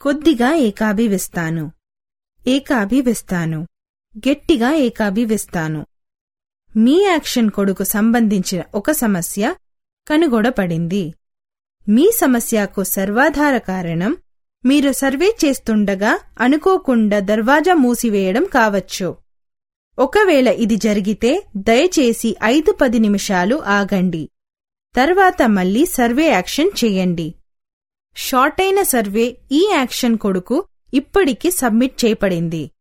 కొద్దిగా ఏకాభివిస్తాను. గట్టిగా ఏకాభివిస్తాను. మీ యాక్షన్ కొడుకు సంబంధించిన ఒక సమస్య కనుగొనబడింది. మీ సమస్యకు సర్వాధార కారణం మీరు సర్వే చేస్తుండగా అనుకోకుండా దర్వాజా మూసివేయడం కావచ్చు. ఒకవేళ ఇది జరిగితే దయచేసి 5-10 నిమిషాలు ఆగండి. తర్వాత మళ్ళీ సర్వే యాక్షన్ చేయండి. షార్ట్ అయిన సర్వే ఈ యాక్షన్ కొడుకు ఇప్పటికి సబ్మిట్ చేయబడింది.